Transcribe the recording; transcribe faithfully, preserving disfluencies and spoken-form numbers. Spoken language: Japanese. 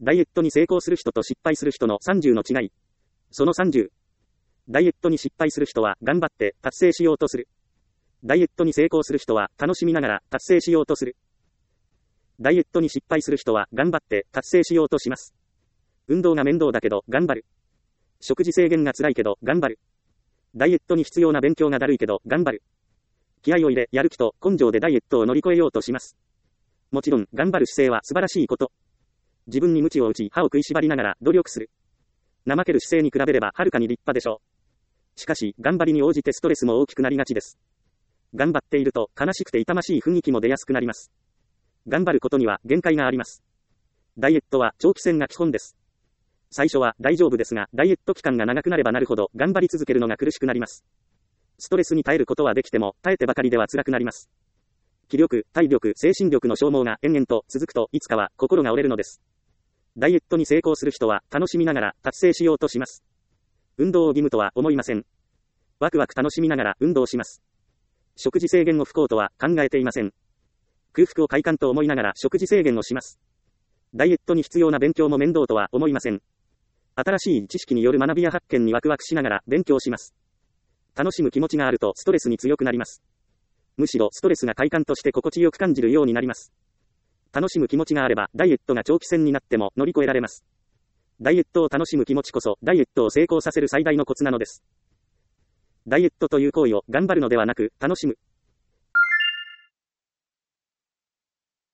ダイエットに成功する人と失敗する人のさんじゅうの違い。そのさんじゅう。ダイエットに失敗する人は頑張って達成しようとする。ダイエットに成功する人は楽しみながら達成しようとする。ダイエットに失敗する人は頑張って達成しようとします。運動が面倒だけど頑張る。食事制限が辛いけど頑張る。ダイエットに必要な勉強がだるいけど頑張る。気合を入れ、やる気と根性でダイエットを乗り越えようとします。もちろん、頑張る姿勢は素晴らしいこと。自分に鞭を打ち、歯を食いしばりながら努力する。怠ける姿勢に比べればはるかに立派でしょう。しかし、頑張りに応じてストレスも大きくなりがちです。頑張っていると悲しくて痛ましい雰囲気も出やすくなります。頑張ることには限界があります。ダイエットは長期戦が基本です。最初は大丈夫ですが、ダイエット期間が長くなればなるほど頑張り続けるのが苦しくなります。ストレスに耐えることはできても、耐えてばかりでは辛くなります。気力、体力、精神力の消耗が延々と続くといつかは心が折れるのです。ダイエットに成功する人は楽しみながら達成しようとします。運動を義務とは思いません。ワクワク楽しみながら運動します。食事制限を不幸とは考えていません。空腹を快感と思いながら食事制限をします。ダイエットに必要な勉強も面倒とは思いません。新しい知識による学びや発見にワクワクしながら勉強します。楽しむ気持ちがあるとストレスに強くなります。むしろストレスが快感として心地よく感じるようになります。楽しむ気持ちがあればダイエットが長期戦になっても乗り越えられます。ダイエットを楽しむ気持ちこそダイエットを成功させる最大のコツなのです。ダイエットという行為を頑張るのではなく楽しむ。